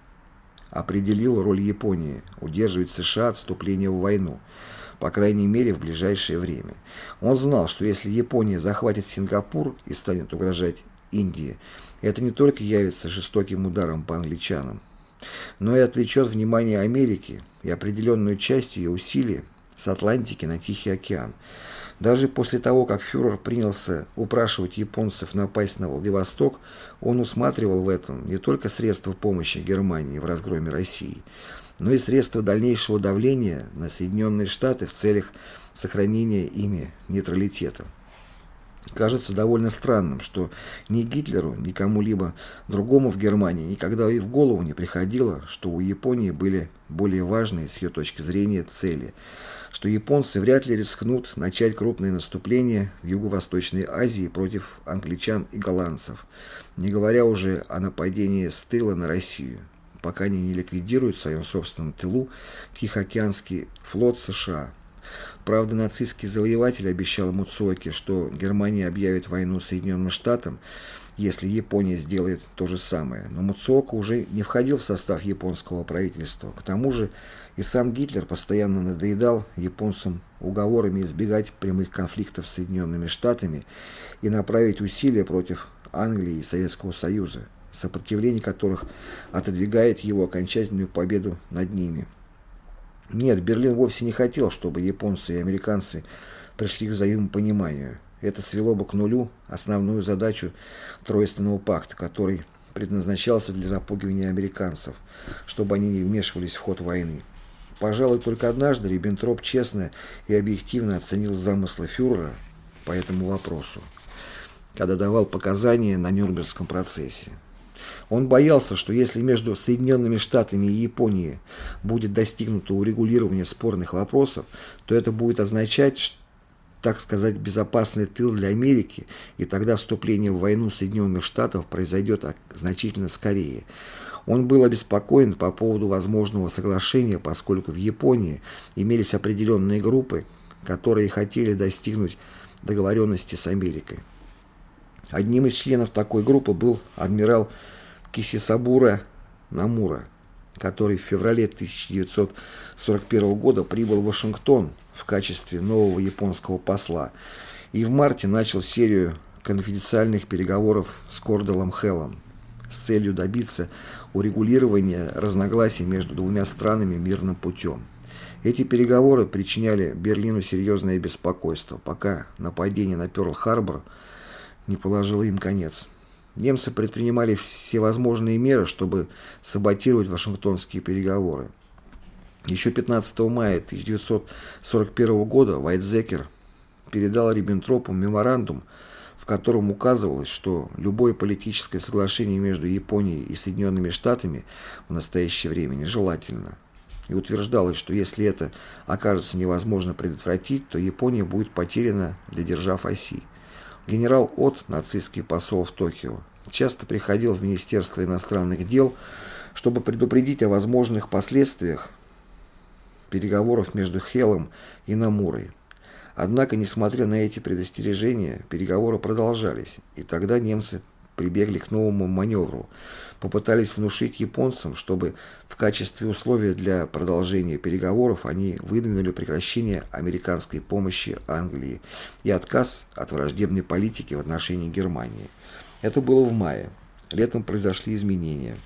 Speaker 1: определил роль Японии – удерживать США от вступления в войну, по крайней мере в ближайшее время. Он знал, что если Япония захватит Сингапур и станет угрожать Индии, это не только явится жестоким ударом по англичанам, но и отвлечет внимание Америки и определенную часть ее усилий с Атлантики на Тихий океан. Даже после того, как фюрер принялся упрашивать японцев напасть на Владивосток, он усматривал в этом не только средства помощи Германии в разгроме России, но и средства дальнейшего давления на Соединенные Штаты в целях сохранения ими нейтралитета. Кажется довольно странным, что ни Гитлеру, ни кому-либо другому в Германии никогда и в голову не приходило, что у Японии были более важные с ее точки зрения цели, что японцы вряд ли рискнут начать крупные наступления в Юго-Восточной Азии против англичан и голландцев, не говоря уже о нападении с тыла на Россию, пока они не ликвидируют в своем собственном тылу Тихоокеанский флот США. Правда, нацистский завоеватель обещал Муцуоки, что Германия объявит войну Соединенным Штатам, если Япония сделает то же самое. Но Муцуока уже не входил в состав японского правительства. К тому же и сам Гитлер постоянно надоедал японцам уговорами избегать прямых конфликтов с Соединенными Штатами и направить усилия против Англии и Советского Союза, сопротивление которых отодвигает его окончательную победу над ними. Нет, Берлин вовсе не хотел, чтобы японцы и американцы пришли к взаимопониманию. Это свело бы к нулю основную задачу Тройственного пакта, который предназначался для запугивания американцев, чтобы они не вмешивались в ход войны. Пожалуй, только однажды Риббентроп честно и объективно оценил замыслы фюрера по этому вопросу, когда давал показания на Нюрнбергском процессе. Он боялся, что если между Соединенными Штатами и Японией будет достигнуто урегулирование спорных вопросов, то это будет означать, что, так сказать, безопасный тыл для Америки, и тогда вступление в войну Соединенных Штатов произойдет значительно скорее. Он был обеспокоен по поводу возможного соглашения, поскольку в Японии имелись определенные группы, которые хотели достигнуть договоренности с Америкой. Одним из членов такой группы был адмирал Кисисабура Намура, который в феврале тысяча девятьсот сорок первого года прибыл в Вашингтон в качестве нового японского посла и в марте начал серию конфиденциальных переговоров с Корделом Хеллом с целью добиться урегулирования разногласий между двумя странами мирным путем. Эти переговоры причиняли Берлину серьезное беспокойство, пока нападение на Пёрл-Харбор не положило им конец. Немцы предпринимали всевозможные меры, чтобы саботировать вашингтонские переговоры. Еще пятнадцатого мая тысяча девятьсот сорок первого года Вайтзекер передал Риббентропу меморандум, в котором указывалось, что любое политическое соглашение между Японией и Соединенными Штатами в настоящее время нежелательно. И утверждалось, что если это окажется невозможно предотвратить, то Япония будет потеряна для держав оси. Генерал От, нацистский посол в Токио, часто приходил в Министерство иностранных дел, чтобы предупредить о возможных последствиях переговоров между Хеллом и Намурой. Однако, несмотря на эти предостережения, переговоры продолжались, и тогда немцы прибегли к новому маневру, попытались внушить японцам, чтобы в качестве условия для продолжения переговоров они выдвинули прекращение американской помощи Англии и отказ от враждебной политики в отношении Германии. Это было в мае. Летом произошли изменения.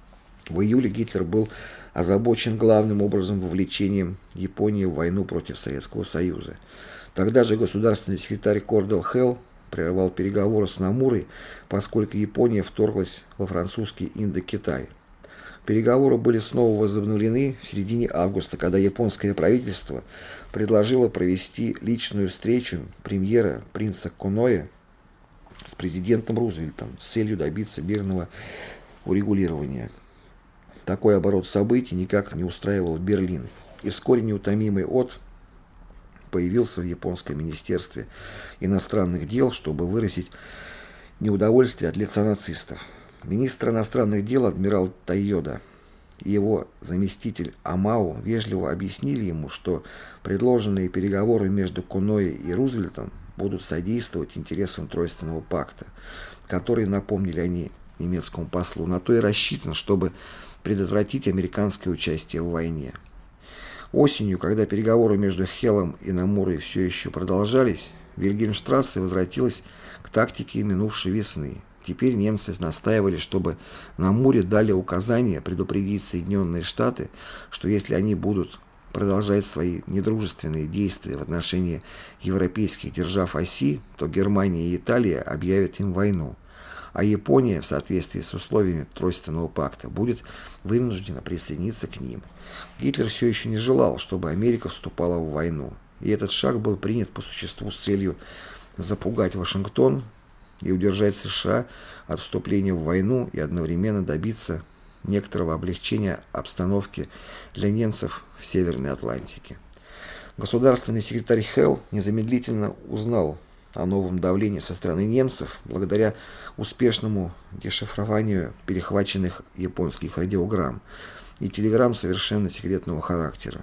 Speaker 1: В июле Гитлер был озабочен главным образом вовлечением Японии в войну против Советского Союза. Тогда же государственный секретарь Кордел Хелл прервал переговоры с Намурой, поскольку Япония вторглась во французский Индокитай. Переговоры были снова возобновлены в середине августа, когда японское правительство предложило провести личную встречу премьера принца Коноэ с президентом Рузвельтом с целью добиться мирного урегулирования. Такой оборот событий никак не устраивал Берлин, и вскоре неутомимый От появился в японском министерстве иностранных дел, чтобы выразить неудовольствие от лица нацистов. Министр иностранных дел адмирал Тойода и его заместитель Амао вежливо объяснили ему, что предложенные переговоры между Коноэ и Рузвельтом будут содействовать интересам Тройственного пакта, который, напомнили они немецкому послу, на то и рассчитан, чтобы предотвратить американское участие в войне. Осенью, когда переговоры между Хеллом и Намурой все еще продолжались, Вильгельмштрассе возвратилась к тактике минувшей весны. Теперь немцы настаивали, чтобы Намуре дали указание предупредить Соединенные Штаты, что если они будут продолжать свои недружественные действия в отношении европейских держав оси, то Германия и Италия объявят им войну, а Япония, в соответствии с условиями Тройственного пакта, будет вынуждена присоединиться к ним. Гитлер все еще не желал, чтобы Америка вступала в войну, и этот шаг был принят по существу с целью запугать Вашингтон и удержать США от вступления в войну и одновременно добиться некоторого облегчения обстановки для немцев в Северной Атлантике. Государственный секретарь Хелл незамедлительно узнал о новом давлении со стороны немцев благодаря успешному дешифрованию перехваченных японских радиограмм и телеграмм совершенно секретного характера.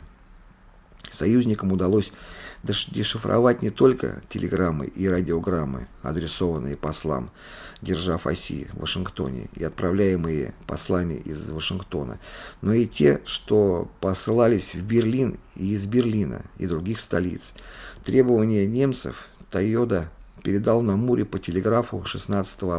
Speaker 1: Союзникам удалось дешифровать не только телеграммы и радиограммы, адресованные послам держав оси в Вашингтоне и отправляемые послами из Вашингтона, но и те, что посылались в Берлин и из Берлина и других столиц. Требования немцев Тойода передал Намуре по телеграфу шестнадцатого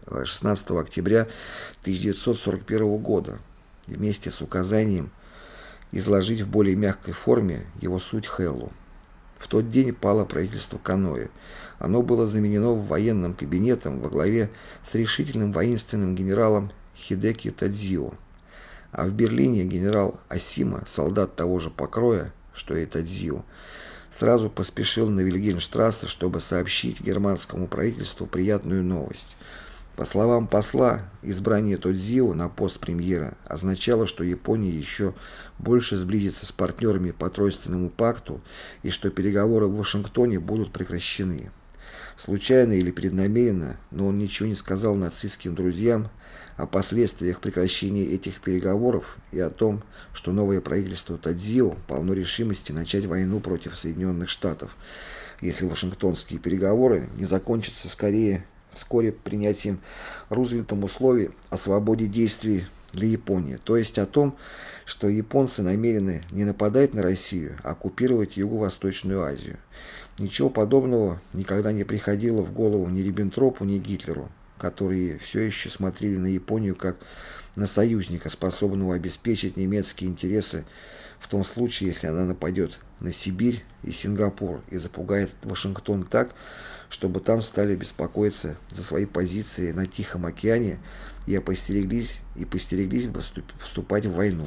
Speaker 1: октября тысяча девятьсот сорок первого года вместе с указанием изложить в более мягкой форме его суть Хеллу. В тот день пало правительство Коноэ. Оно было заменено военным кабинетом во главе с решительным воинственным генералом Хидэки Тадзио. А в Берлине генерал Асима, солдат того же покроя, что и Тадзио, сразу поспешил на Вильгельмштрассе, чтобы сообщить германскому правительству приятную новость. По словам посла, избрание Тодзио на пост премьера означало, что Япония еще больше сблизится с партнерами по Тройственному пакту и что переговоры в Вашингтоне будут прекращены. Случайно или преднамеренно, но он ничего не сказал нацистским друзьям о последствиях прекращения этих переговоров и о том, что новое правительство Тодзио полно решимости начать войну против Соединенных Штатов, если вашингтонские переговоры не закончатся скорее, вскоре принятием Рузвельтом условий о свободе действий для Японии, то есть о том, что японцы намерены не нападать на Россию, а оккупировать Юго-Восточную Азию. Ничего подобного никогда не приходило в голову ни Риббентропу, ни Гитлеру, которые все еще смотрели на Японию как на союзника, способного обеспечить немецкие интересы в том случае, если она нападет на Сибирь и Сингапур и запугает Вашингтон так, чтобы там стали беспокоиться за свои позиции на Тихом океане и постереглись, и постереглись бы вступать в войну.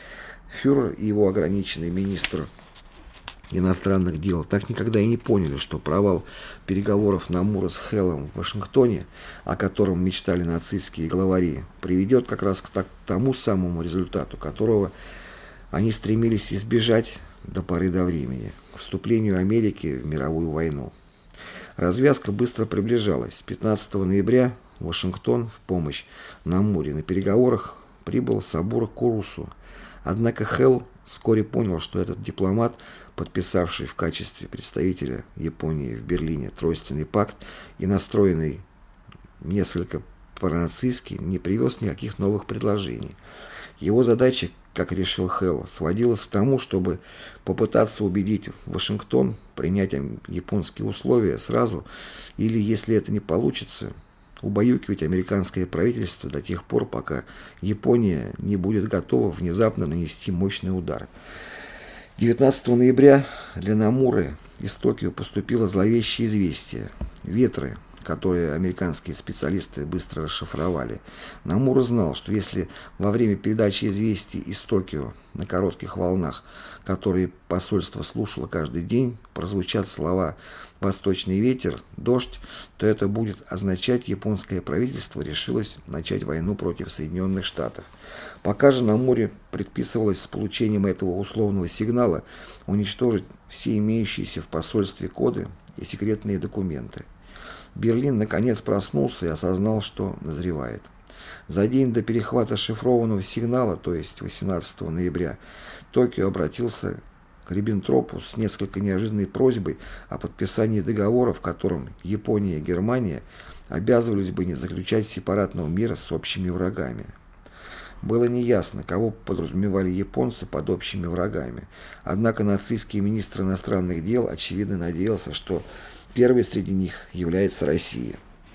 Speaker 1: Фюрер и его ограниченный министр иностранных дел так никогда и не поняли, что провал переговоров Намура с Хеллом в Вашингтоне, о котором мечтали нацистские главари, приведет как раз к тому самому результату, которого они стремились избежать до поры до времени – вступлению Америки в мировую войну. Развязка быстро приближалась. пятнадцатого ноября в Вашингтон в помощь Намуре на переговорах прибыл Сабуро Курусу. Однако Хелл вскоре понял, что этот дипломат, подписавший в качестве представителя Японии в Берлине Тройственный пакт и настроенный несколько пронацистски, не привез никаких новых предложений. Его задача, как решил Хелл, сводилась к тому, чтобы попытаться убедить Вашингтон принять японские условия сразу, или, если это не получится, убаюкивать американское правительство до тех пор, пока Япония не будет готова внезапно нанести мощный удар. девятнадцатого ноября для Намуры из Токио поступило зловещее известие. Ветры, которые американские специалисты быстро расшифровали. Намура знал, что если во время передачи известий из Токио на коротких волнах, которые посольство слушало каждый день, прозвучат слова «восточный ветер», «дождь», то это будет означать, японское правительство решилось начать войну против Соединенных Штатов. Пока же Намуре предписывалось с получением этого условного сигнала уничтожить все имеющиеся в посольстве коды и секретные документы. Берлин наконец проснулся и осознал, что назревает. За день до перехвата шифрованного сигнала, то есть восемнадцатого ноября, Токио обратился к Риббентропу с несколько неожиданной просьбой о подписании договора, в котором Япония и Германия обязывались бы не заключать сепаратного мира с общими врагами. Было неясно, кого подразумевали японцы под общими врагами, однако нацистский министр иностранных дел очевидно надеялся, что первой среди них является Россия.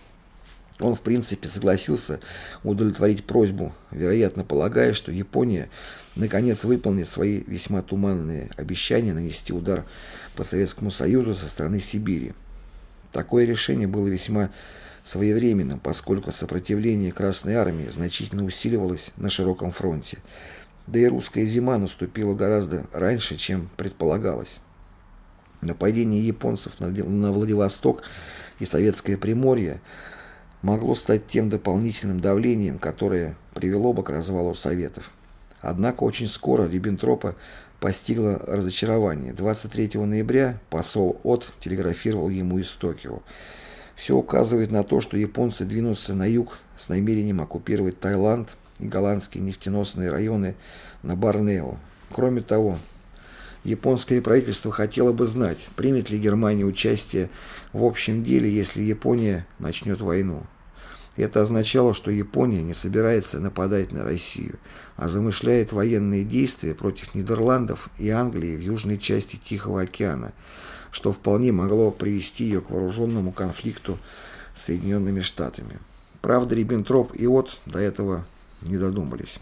Speaker 1: Он, в принципе, согласился удовлетворить просьбу, вероятно, полагая, что Япония наконец выполнит свои весьма туманные обещания нанести удар по Советскому Союзу со стороны Сибири. Такое решение было весьма своевременным, поскольку сопротивление Красной Армии значительно усиливалось на широком фронте, да и русская зима наступила гораздо раньше, чем предполагалось. Нападение японцев на Владивосток и Советское Приморье могло стать тем дополнительным давлением, которое привело бы к развалу Советов. Однако очень скоро Риббентропа постигло разочарование. двадцать третьего ноября посол От телеграфировал ему из Токио. Все указывает на то, что японцы двинутся на юг с намерением оккупировать Таиланд и голландские нефтеносные районы на Борнео. Кроме того, японское правительство хотело бы знать, примет ли Германия участие в общем деле, если Япония начнет войну. Это означало, что Япония не собирается нападать на Россию, а замышляет военные действия против Нидерландов и Англии в южной части Тихого океана, что вполне могло привести ее к вооруженному конфликту с Соединенными Штатами. Правда, Риббентроп и От до этого не додумались.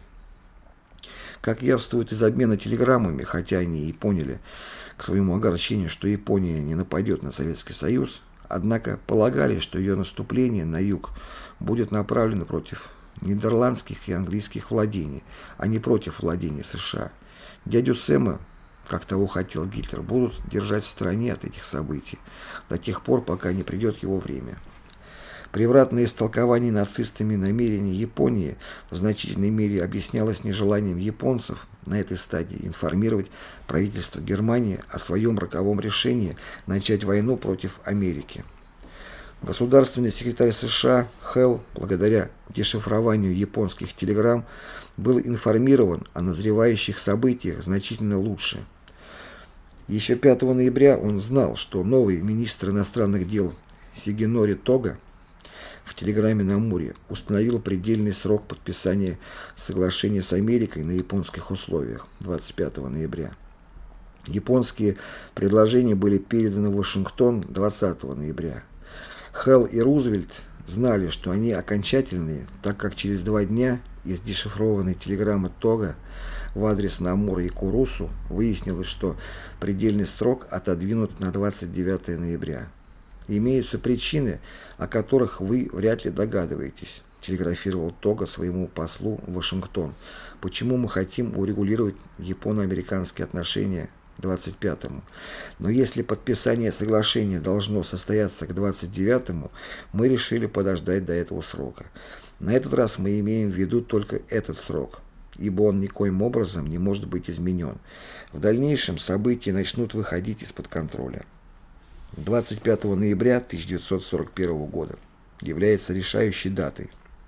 Speaker 1: Как явствует из обмена телеграммами, хотя они и поняли к своему огорчению, что Япония не нападет на Советский Союз, однако полагали, что ее наступление на юг будет направлено против нидерландских и английских владений, а не против владений США. Дядю Сэма, как того хотел Гитлер, будут держать в стороне от этих событий до тех пор, пока не придет его время. Превратное истолкование нацистами намерений Японии в значительной мере объяснялось нежеланием японцев на этой стадии информировать правительство Германии о своем роковом решении начать войну против Америки. Государственный секретарь США Хелл, благодаря дешифрованию японских телеграмм, был информирован о назревающих событиях значительно лучше. Еще пятого ноября он знал, что новый министр иностранных дел Сигенори Тога в телеграмме на Амуре установил предельный срок подписания соглашения с Америкой на японских условиях двадцать пятого ноября. Японские предложения были переданы в Вашингтон двадцатого ноября. Хелл и Рузвельт знали, что они окончательные, так как через два дня из дешифрованной телеграммы Тога в адрес Намура и Курусу выяснилось, что предельный срок отодвинут на двадцать девятое ноября. «Имеются причины, о которых вы вряд ли догадываетесь», телеграфировал Тога своему послу в Вашингтон, «почему мы хотим урегулировать японо-американские отношения двадцать пятому. Но если подписание соглашения должно состояться к двадцать девятому, мы решили подождать до этого срока. На этот раз мы имеем в виду только этот срок, ибо он никоим образом не может быть изменен. В дальнейшем события начнут выходить из-под контроля». двадцать пятого ноября тысяча девятьсот сорок первого года является решающей датой.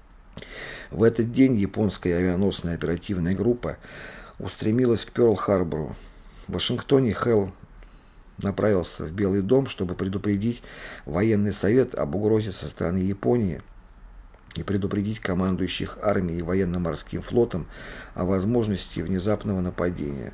Speaker 1: В этот день японская авианосная оперативная группа устремилась к Пёрл-Харбору. В Вашингтоне Хелл направился в Белый дом, чтобы предупредить военный совет об угрозе со стороны Японии и предупредить командующих армией и военно-морским флотом о возможности внезапного нападения.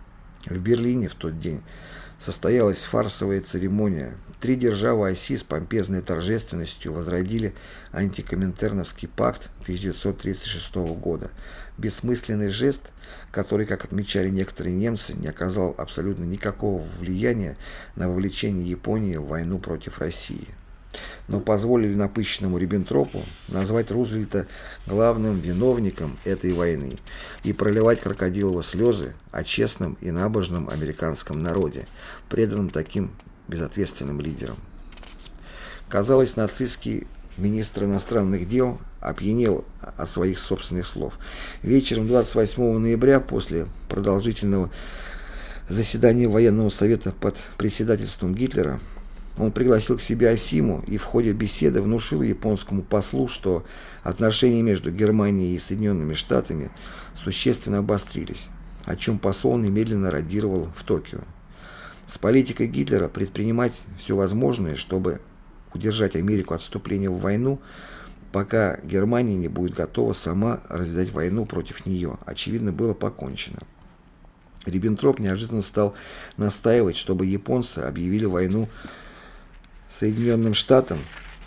Speaker 1: В Берлине в тот день состоялась фарсовая церемония. Три державы оси с помпезной торжественностью возродили антикоминтерновский пакт тысяча девятьсот тридцать шестого года. Бессмысленный жест, который, как отмечали некоторые немцы, не оказал абсолютно никакого влияния на вовлечение Японии в войну против России, но позволили напыщенному Риббентропу назвать Рузвельта главным виновником этой войны и проливать крокодиловые слезы о честном и набожном американском народе, преданном таким безответственным лидерам. Казалось, нацистский министр иностранных дел опьянел от своих собственных слов. Вечером двадцать восьмого ноября, после продолжительного заседания военного совета под председательством Гитлера, он пригласил к себе Осиму и в ходе беседы внушил японскому послу, что отношения между Германией и Соединенными Штатами существенно обострились, о чем посол немедленно радировал в Токио. С политикой Гитлера предпринимать все возможное, чтобы удержать Америку от вступления в войну, пока Германия не будет готова сама развязать войну против нее, очевидно, было покончено. Риббентроп неожиданно стал настаивать, чтобы японцы объявили войну Соединенным Штатам,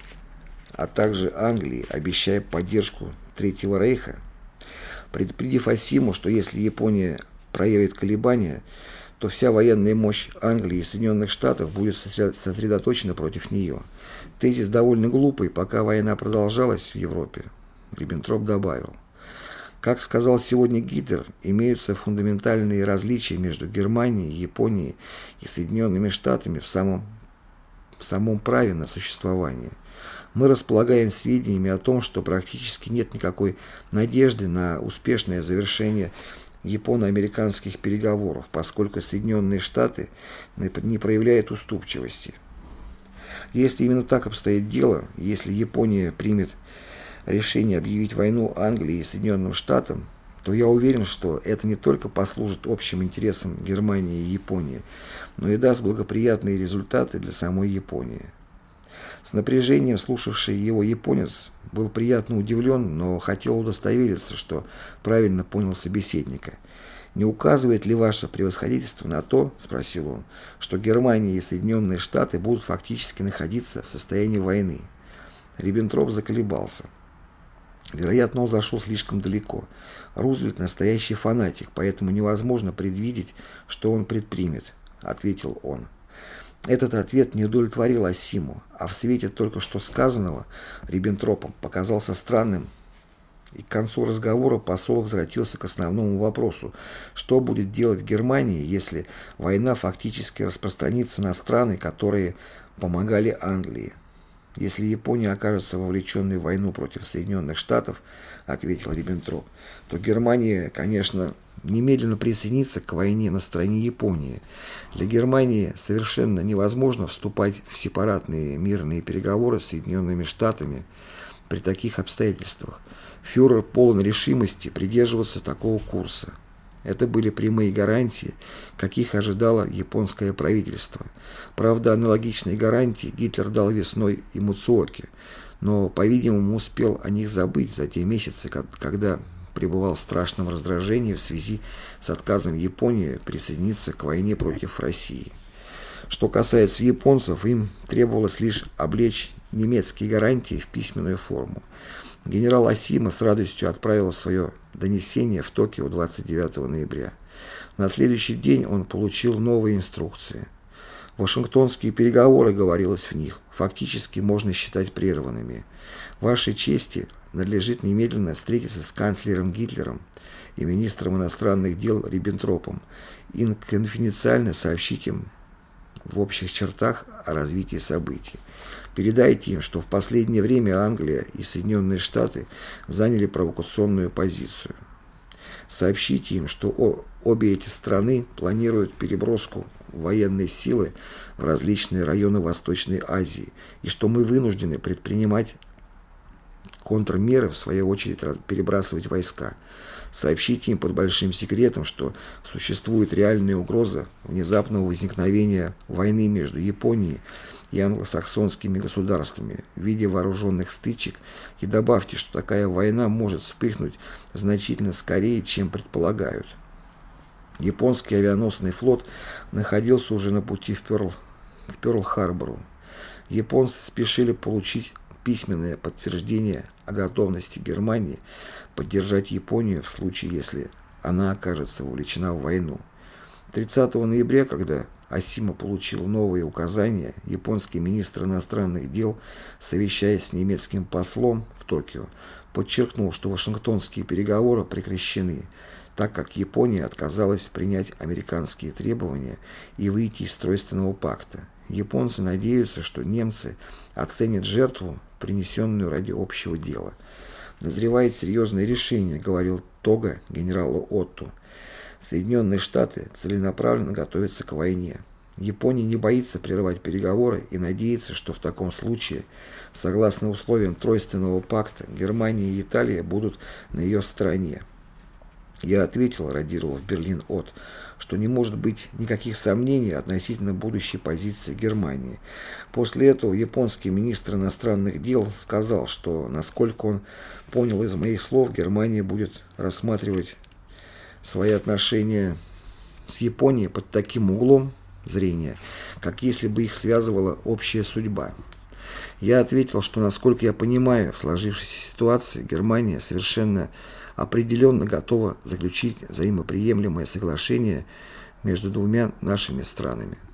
Speaker 1: а также Англии, обещая поддержку Третьего Рейха, предупредив Осиму, что если Япония проявит колебания, то вся военная мощь Англии и Соединенных Штатов будет сосредоточена против нее. Тезис довольно глупый, пока война продолжалась в Европе. Риббентроп добавил: как сказал сегодня Гитлер, имеются фундаментальные различия между Германией, Японией и Соединенными Штатами в самом, в самом праве на существование. Мы располагаем сведениями о том, что практически нет никакой надежды на успешное завершение японо-американских переговоров, поскольку Соединенные Штаты не проявляют уступчивости. Если именно так обстоит дело, если Япония примет решение объявить войну Англии и Соединенным Штатам, то я уверен, что это не только послужит общим интересам Германии и Японии, но и даст благоприятные результаты для самой Японии. С напряжением слушавший его японец был приятно удивлен, но хотел удостовериться, что правильно понял собеседника. «Не указывает ли ваше превосходительство на то, — спросил он, — что Германия и Соединенные Штаты будут фактически находиться в состоянии войны?» Риббентроп заколебался. Вероятно, он зашел слишком далеко. Рузвельт — настоящий фанатик, поэтому невозможно предвидеть, что он предпримет, — ответил он. Этот ответ не удовлетворил Осиму, а в свете только что сказанного Риббентропом показался странным, и к концу разговора посол возвратился к основному вопросу: что будет делать Германия, если война фактически распространится на страны, которые помогали Англии. Если Япония окажется вовлеченной в войну против Соединенных Штатов, ответил Риббентроп, то Германия, конечно, немедленно присоединится к войне на стороне Японии. Для Германии совершенно невозможно вступать в сепаратные мирные переговоры с Соединенными Штатами при таких обстоятельствах. Фюрер полон решимости придерживаться такого курса. Это были прямые гарантии, каких ожидало японское правительство. Правда, аналогичные гарантии Гитлер дал весной и Муцуоки, но, по-видимому, успел о них забыть за те месяцы, когда пребывал в страшном раздражении в связи с отказом Японии присоединиться к войне против России. Что касается японцев, им требовалось лишь облечь немецкие гарантии в письменную форму. Генерал Асима с радостью отправил свое донесение в Токио двадцать девятого ноября. На следующий день он получил новые инструкции. Вашингтонские переговоры, говорилось в них, фактически можно считать прерванными. Вашей чести надлежит немедленно встретиться с канцлером Гитлером и министром иностранных дел Риббентропом и конфиденциально сообщить им в общих чертах о развитии событий. Передайте им, что в последнее время Англия и Соединенные Штаты заняли провокационную позицию. Сообщите им, что о, обе эти страны планируют переброску военной силы в различные районы Восточной Азии и что мы вынуждены предпринимать контрмеры, в свою очередь перебрасывать войска. Сообщите им под большим секретом, что существует реальная угроза внезапного возникновения войны между Японией и англосаксонскими государствами в виде вооруженных стычек, и добавьте, что такая война может вспыхнуть значительно скорее, чем предполагают. Японский авианосный флот находился уже на пути в Пёрл, к Пёрл-Харбору. Японцы спешили получить письменное подтверждение о готовности Германии поддержать Японию в случае, если она окажется вовлечена в войну. тридцатого ноября, когда Асима получил новые указания, японский министр иностранных дел, совещаясь с немецким послом в Токио, подчеркнул, что вашингтонские переговоры прекращены, так как Япония отказалась принять американские требования и выйти из Тройственного пакта. Японцы надеются, что немцы оценят жертву, принесенную ради общего дела. «Назревает серьезное решение», — говорил Тога генералу Отту. Соединенные Штаты целенаправленно готовятся к войне. Япония не боится прерывать переговоры и надеется, что в таком случае, согласно условиям Тройственного пакта, Германия и Италия будут на ее стороне. Я ответил, радировал в Берлин Отт, что не может быть никаких сомнений относительно будущей позиции Германии. После этого японский министр иностранных дел сказал, что, насколько он понял из моих слов, Германия будет рассматривать свои отношения с Японией под таким углом зрения, как если бы их связывала общая судьба. Я ответил, что, насколько я понимаю, в сложившейся ситуации Германия совершенно определенно готова заключить взаимоприемлемое соглашение между двумя нашими странами.